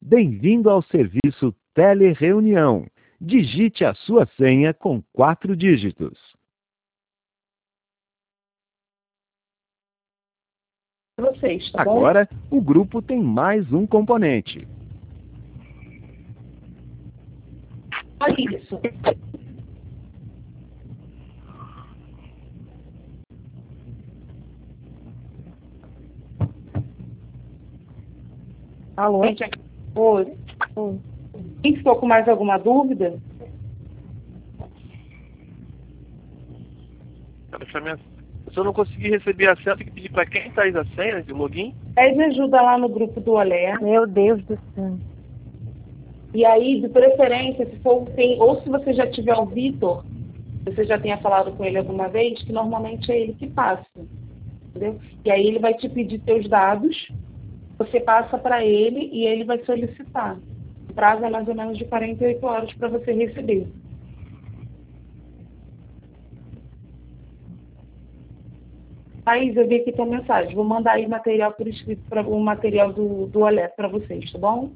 Bem-vindo ao serviço Telereunião. Digite a sua senha com 4 dígitos. Vocês, tá bom? Agora, o grupo tem mais um componente. Olha isso. Alô? Gente, oi. Quem ficou com mais alguma dúvida? Se eu não conseguir receber a senha, tem que pedir para quem faz a senha de login? Pede ajuda lá no grupo do Olé. Meu Deus do céu. E aí, de preferência, se for ou se você já tiver o Vitor, você já tenha falado com ele alguma vez, que normalmente é ele que passa. Entendeu? E aí ele vai te pedir seus dados, você passa para ele e ele vai solicitar. O prazo é mais ou menos de 48 horas para você receber. Thaís, eu vi aqui tua mensagem. Vou mandar aí material por escrito, o material do Olé para vocês, tá bom?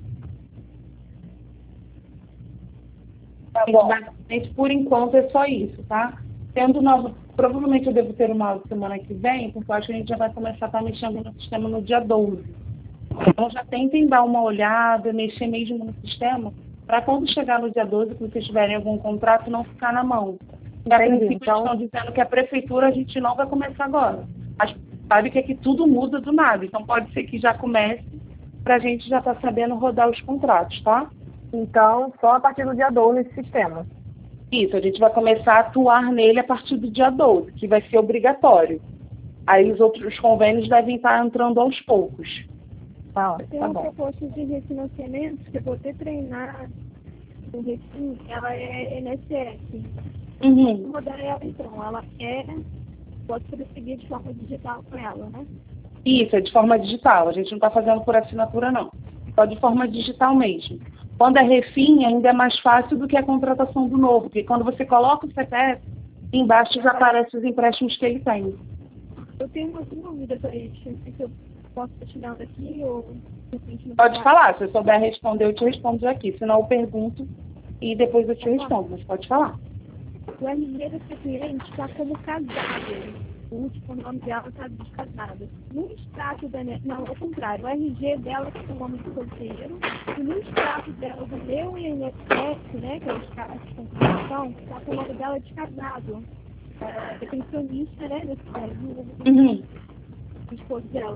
Tá bom. Mas, por enquanto é só isso, tá? Tendo novo, provavelmente eu devo ter uma aula semana que vem, porque eu acho que a gente já vai começar a estar mexendo no sistema no dia 12. Então já tentem dar uma olhada, mexer mesmo no sistema, para quando chegar no dia 12, se vocês tiverem algum contrato, não ficar na mão. Eles estão dizendo que a prefeitura a gente não vai começar agora. Mas sabe que aqui tudo muda do nada, então pode ser que já comece para a gente já estar sabendo rodar os contratos, tá? Então, só a partir do dia 12 esse sistema. Isso, a gente vai começar a atuar nele a partir do dia 12, que vai ser obrigatório. Aí os outros convênios devem estar entrando aos poucos. Tem uma proposta de refinanciamento que eu vou ter treinar no Refin, ela é NSS. Uhum. Vou mudar ela então, ela pode prosseguir de forma digital com ela, né? Isso, é de forma digital, a gente não está fazendo por assinatura não, só de forma digital mesmo. Quando é Refin, ainda é mais fácil do que a contratação do novo, porque quando você coloca o CPF, embaixo já aparecem os empréstimos que ele tem. Eu tenho uma dúvida, Thaís, se eu posso estar tirando aqui ou... Pode falar, se eu souber responder, eu te respondo aqui, senão eu pergunto e depois eu te respondo, mas pode falar. O RG dessa cliente está como casada. O último nome dela está descasada. No extrato da... Não, ao contrário. O RG dela está com o nome de solteiro. E no extrato dela do meu INSS, né, que é o extrato de contribuição, está com o nome dela de casado. É pensionista, né, do esposo dela.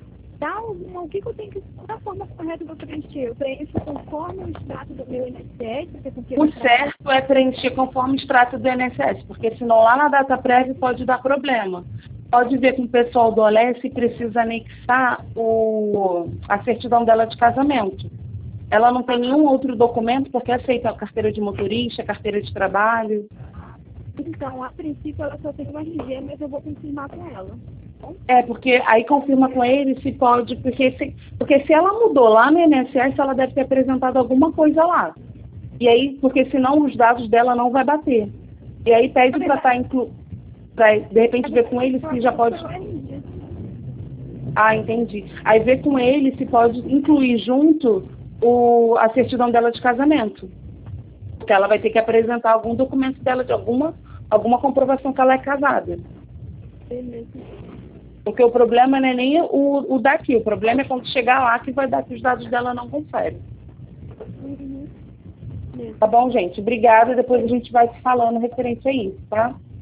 O que eu tenho que... Da forma correta eu preencher? Eu preencho conforme o extrato do meu INSS? O certo é preencher conforme o extrato do INSS, porque senão lá na data prévia pode dar problema. Pode ver com o pessoal do Olé se precisa anexar a certidão dela de casamento. Ela não tem nenhum outro documento porque aceita a carteira de motorista, a carteira de trabalho. Então, a princípio ela só tem o RG, mas eu vou confirmar com ela. É, porque aí confirma com ele se pode, porque se ela mudou lá no INSS, ela deve ter apresentado alguma coisa lá. E aí, porque senão os dados dela não vai bater. E aí pede para estar para de repente ver com ele se já pode... Ah, entendi. Aí ver com ele se pode incluir junto a certidão dela de casamento. Porque ela vai ter que apresentar algum documento dela de alguma comprovação que ela é casada. Beleza. Porque o problema não é nem o daqui, o problema é quando chegar lá que vai dar que os dados dela não conferem. Tá bom, gente? Obrigada, depois a gente vai se falando referente a isso, tá?